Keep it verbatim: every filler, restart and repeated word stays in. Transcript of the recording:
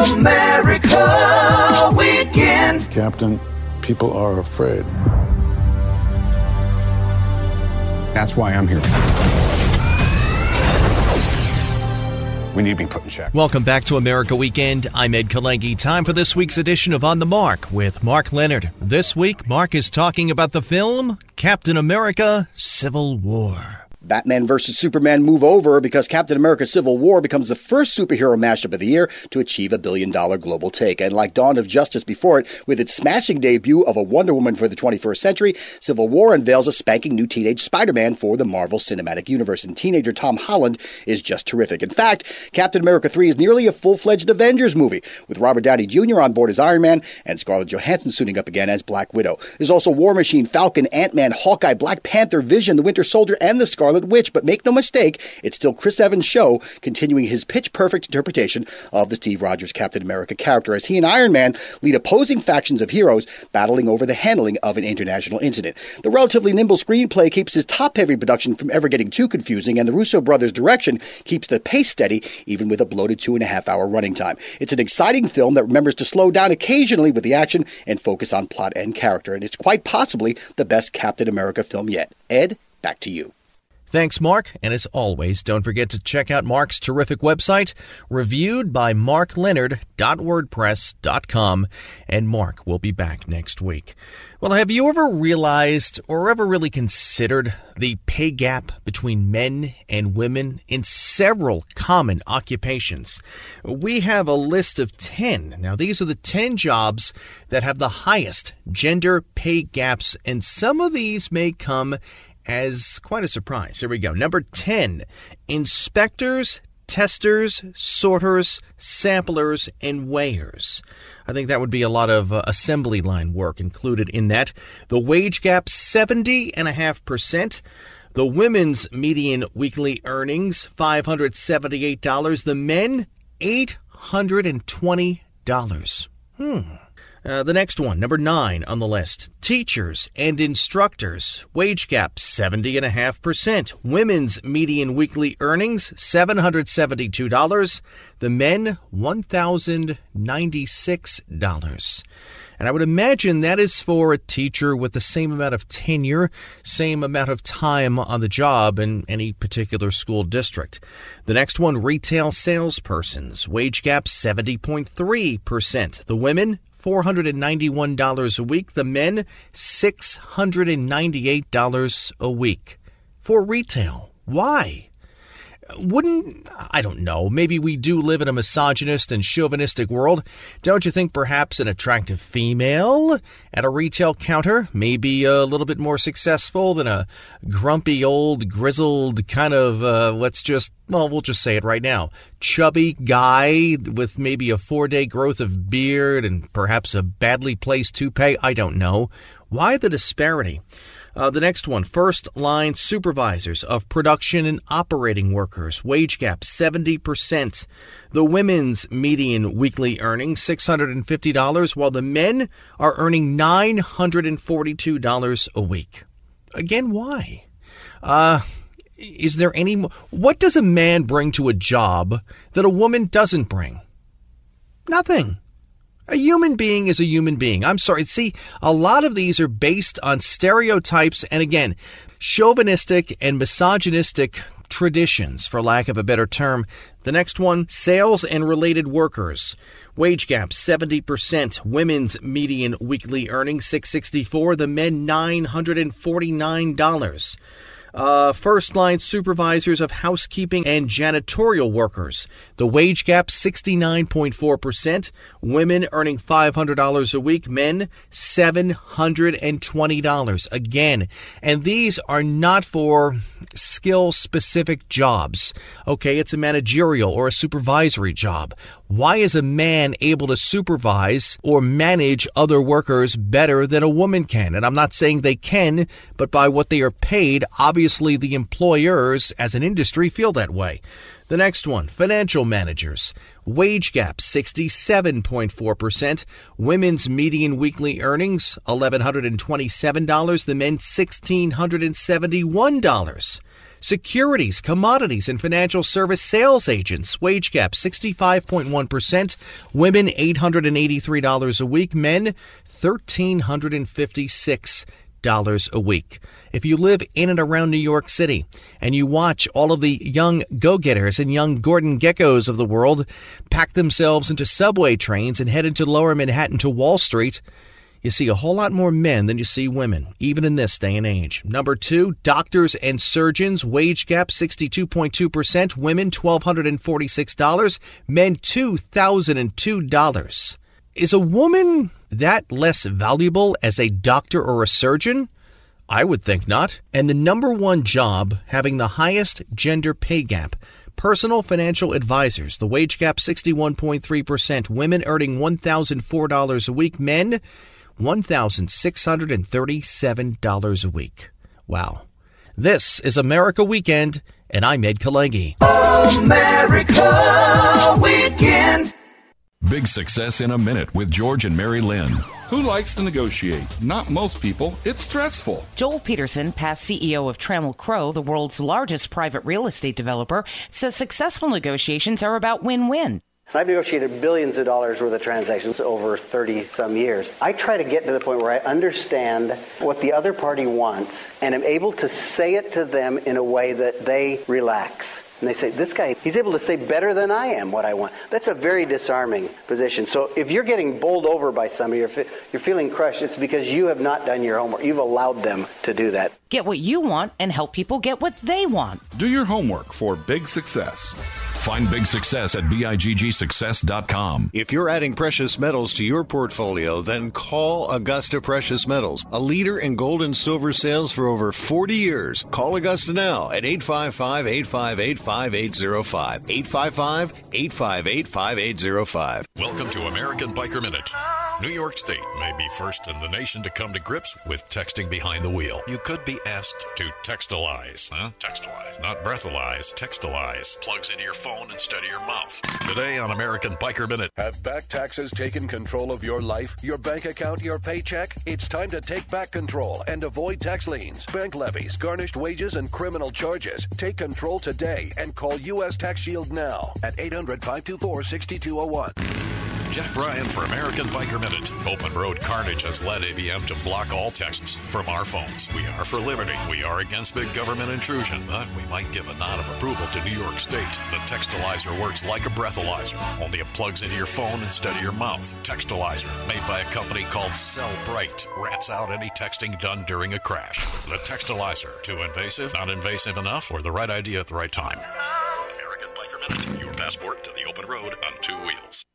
America Weekend. Captain, people are afraid. That's why I'm here. We need to be put in check. Welcome back to America Weekend. I'm Ed Kalengi. Time for this week's edition of On the Mark with Mark Leonard. This week, Mark is talking about the film Captain America: Civil War. Batman versus Superman move over because Captain America Civil War becomes the first superhero mashup of the year to achieve a billion-dollar global take. And like Dawn of Justice before it, with its smashing debut of a Wonder Woman for the twenty-first century, Civil War unveils a spanking new teenage Spider-Man for the Marvel Cinematic Universe. And teenager Tom Holland is just terrific. In fact, Captain America three is nearly a full-fledged Avengers movie, with Robert Downey Junior on board as Iron Man and Scarlett Johansson suiting up again as Black Widow. There's also War Machine, Falcon, Ant-Man, Hawkeye, Black Panther, Vision, the Winter Soldier, and the Scarlet Witch, but make no mistake, it's still Chris Evans' show, continuing his pitch-perfect interpretation of the Steve Rogers Captain America character, as he and Iron Man lead opposing factions of heroes battling over the handling of an international incident. The relatively nimble screenplay keeps his top-heavy production from ever getting too confusing, and the Russo brothers' direction keeps the pace steady, even with a bloated two-and-a-half-hour running time. It's an exciting film that remembers to slow down occasionally with the action and focus on plot and character, and it's quite possibly the best Captain America film yet. Ed, back to you. Thanks, Mark. And as always, don't forget to check out Mark's terrific website, reviewed by mark leonard dot wordpress dot com. And Mark will be back next week. Well, have you ever realized or ever really considered the pay gap between men and women in several common occupations? We have a list of ten. Now, these are the ten jobs that have the highest gender pay gaps, and some of these may come as quite a surprise. Here we go. Number ten, inspectors, testers, sorters, samplers, and weighers. I think that would be a lot of uh, assembly line work included in that. The wage gap, seventy point five percent. The women's median weekly earnings, five hundred seventy-eight dollars. The men, eight hundred twenty dollars. Hmm. Uh, the next one, number nine on the list, teachers and instructors. Wage gap, seventy point five percent. Women's median weekly earnings, seven hundred seventy-two dollars. The men, one thousand ninety-six dollars. And I would imagine that is for a teacher with the same amount of tenure, same amount of time on the job in any particular school district. The next one, retail salespersons. Wage gap, seventy point three percent. The women, four hundred ninety-one dollars a week. The men, six hundred ninety-eight dollars a week. For retail. Why? Wouldn't, I don't know, maybe we do live in a misogynist and chauvinistic world. Don't you think perhaps an attractive female at a retail counter may be a little bit more successful than a grumpy old grizzled kind of, uh, let's just, well, we'll just say it right now, chubby guy with maybe a four-day growth of beard and perhaps a badly placed toupee? I don't know. Why the disparity? Uh, the next one, first-line supervisors of production and operating workers. Wage gap, seventy percent. The women's median weekly earnings, six hundred fifty dollars, while the men are earning nine hundred forty-two dollars a week. Again, why? Uh, is there any... What does a man bring to a job that a woman doesn't bring? Nothing. A human being is a human being. I'm sorry. See, a lot of these are based on stereotypes and, again, chauvinistic and misogynistic traditions, for lack of a better term. The next one, sales and related workers. Wage gap, seventy percent. Women's median weekly earnings, six hundred sixty-four dollars. The men, nine hundred forty-nine dollars. Uh, first-line supervisors of housekeeping and janitorial workers. The wage gap, sixty-nine point four percent. Women earning five hundred dollars a week. Men, seven hundred twenty dollars. Again, and these are not for skill-specific jobs. Okay, it's a managerial or a supervisory job. Why is a man able to supervise or manage other workers better than a woman can? And I'm not saying they can, but by what they are paid, obviously the employers as an industry feel that way. The next one, financial managers. Wage gap, sixty-seven point four percent. Women's median weekly earnings, one thousand one hundred twenty-seven dollars. The men, one thousand six hundred seventy-one dollars. Securities, commodities, and financial service sales agents. Wage gap sixty-five point one percent. Women eight hundred eighty-three dollars a week. Men one thousand three hundred fifty-six dollars a week. If you live in and around New York City and you watch all of the young go-getters and young Gordon Geckos of the world pack themselves into subway trains and head into lower Manhattan to Wall Street, you see a whole lot more men than you see women, even in this day and age. Number two, doctors and surgeons. Wage gap sixty-two point two percent. Women one thousand two hundred forty-six dollars. Men two thousand two dollars. Is a woman that less valuable as a doctor or a surgeon? I would think not. And the number one job having the highest gender pay gap. Personal financial advisors. The wage gap sixty-one point three percent. Women earning one thousand four dollars a week. Men one thousand six hundred thirty-seven dollars a week. Wow. This is America Weekend, and I'm Ed Kalegi. America Weekend. Big Success in a Minute with George and Mary Lynn. Who likes to negotiate? Not most people. It's stressful. Joel Peterson, past C E O of Trammell Crow, the world's largest private real estate developer, says successful negotiations are about win-win. I've negotiated billions of dollars worth of transactions over thirty-some years. I try to get to the point where I understand what the other party wants and am able to say it to them in a way that they relax. And they say, this guy, he's able to say better than I am what I want. That's a very disarming position. So if you're getting bowled over by somebody, or you're feeling crushed, it's because you have not done your homework. You've allowed them to do that. Get what you want and help people get what they want. Do your homework for big success. Find Big Success at big success dot com. If you're adding precious metals to your portfolio, then call Augusta Precious Metals, a leader in gold and silver sales for over forty years. Call Augusta now at eight five five, eight five eight, five eight zero five. eight five five, eight five eight, five eight zero five. Welcome to American Biker Minute. New York State may be first in the nation to come to grips with texting behind the wheel. You could be asked to textilize, huh? Textilize, not breathalyze, textilize. Plugs into your phone instead of your mouth. Today on American Biker Minute. Have back taxes taken control of your life, your bank account, your paycheck? It's time to take back control and avoid tax liens, bank levies, garnished wages, and criminal charges. Take control today and call U S Tax Shield now at eight hundred, five two four, six two zero one. Jeff Ryan for American Biker Minute. Open road carnage has led A B M to block all texts from our phones. We are for liberty. We are against big government intrusion, but we might give a nod of approval to New York State. The Textilizer works like a breathalyzer, only it plugs into your phone instead of your mouth. Textilizer, made by a company called Cellbrite, rats out any texting done during a crash. The Textilizer, too invasive, not invasive enough, or the right idea at the right time. American Biker Minute, your passport to the open road on two wheels.